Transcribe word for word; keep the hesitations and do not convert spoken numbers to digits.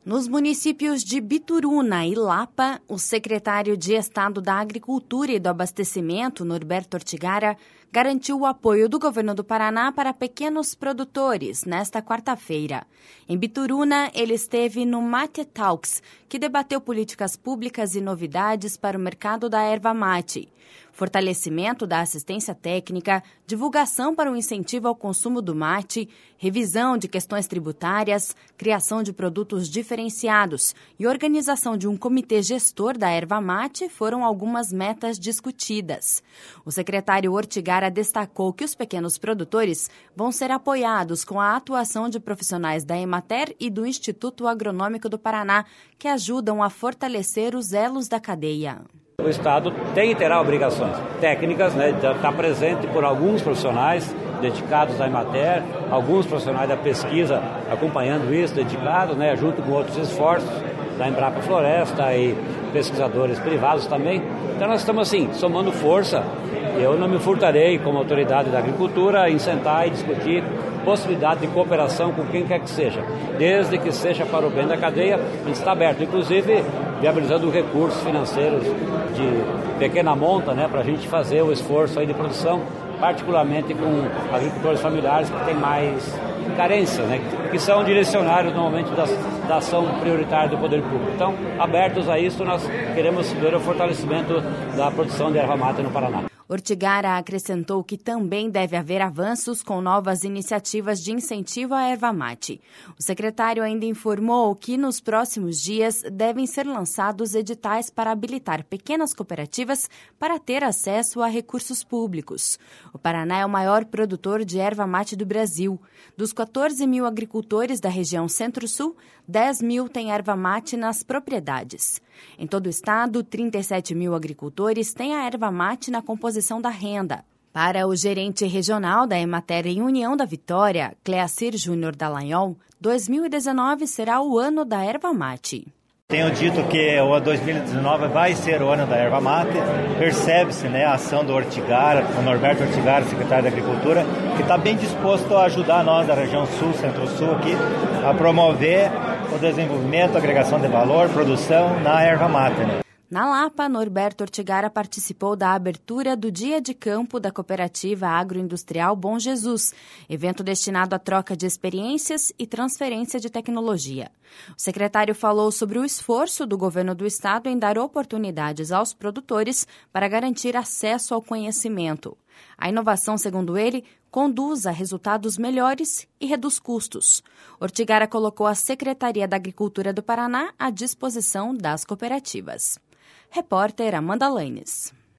Nos municípios de Bituruna e Lapa, o secretário de Estado da Agricultura e do Abastecimento, Norberto Ortigara, garantiu o apoio do governo do Paraná para pequenos produtores nesta quarta-feira. Em Bituruna, ele esteve no Mate Talks, que debateu políticas públicas e novidades para o mercado da erva mate, fortalecimento da assistência técnica, divulgação para o incentivo ao consumo do mate, revisão de questões tributárias, criação de produtos diferenciados e organização de um comitê gestor da erva mate foram algumas metas discutidas. O secretário Ortigara destacou que os pequenos produtores vão ser apoiados com a atuação de profissionais da Emater e do Instituto Agronômico do Paraná, que ajudam a fortalecer os elos da cadeia. O Estado tem e terá obrigações técnicas, né, de estar presente por alguns profissionais dedicados à Emater, alguns profissionais da pesquisa acompanhando isso, dedicados, né, junto com outros esforços da Embrapa Floresta e pesquisadores privados também. Então nós estamos assim, somando força. Eu não me furtarei, como autoridade da agricultura, em sentar e discutir possibilidade de cooperação com quem quer que seja, desde que seja para o bem da cadeia. A gente está aberto, inclusive viabilizando recursos financeiros de pequena monta, né, para a gente fazer o esforço aí de produção, particularmente com agricultores familiares que têm mais carência, né, que são direcionários normalmente da, da ação prioritária do poder público. Então, abertos a isso, nós queremos ver o fortalecimento da produção de erva mate no Paraná. Ortigara acrescentou que também deve haver avanços com novas iniciativas de incentivo à erva mate. O secretário ainda informou que nos próximos dias devem ser lançados editais para habilitar pequenas cooperativas para ter acesso a recursos públicos. O Paraná é o maior produtor de erva mate do Brasil. Dos quatorze mil agricultores da região Centro-Sul, dez mil têm erva mate nas propriedades. Em todo o estado, trinta e sete mil agricultores têm a erva mate na composição da renda. Para o gerente regional da Emater em União da Vitória, Cleacir Júnior Dallagnol, dois mil e dezenove será o ano da erva mate. Tenho dito que o dois mil e dezenove vai ser o ano da erva mate. Percebe-se, né, a ação do Ortigara, o Norberto Ortigara, secretário da Agricultura, que está bem disposto a ajudar nós da região sul, centro-sul aqui, a promover o desenvolvimento, agregação de valor, produção na erva mate, né? Na Lapa, Norberto Ortigara participou da abertura do Dia de Campo da Cooperativa Agroindustrial Bom Jesus, evento destinado à troca de experiências e transferência de tecnologia. O secretário falou sobre o esforço do governo do estado em dar oportunidades aos produtores para garantir acesso ao conhecimento. A inovação, segundo ele, conduz a resultados melhores e reduz custos. Ortigara colocou a Secretaria da Agricultura do Paraná à disposição das cooperativas. Repórter Amanda Lanes.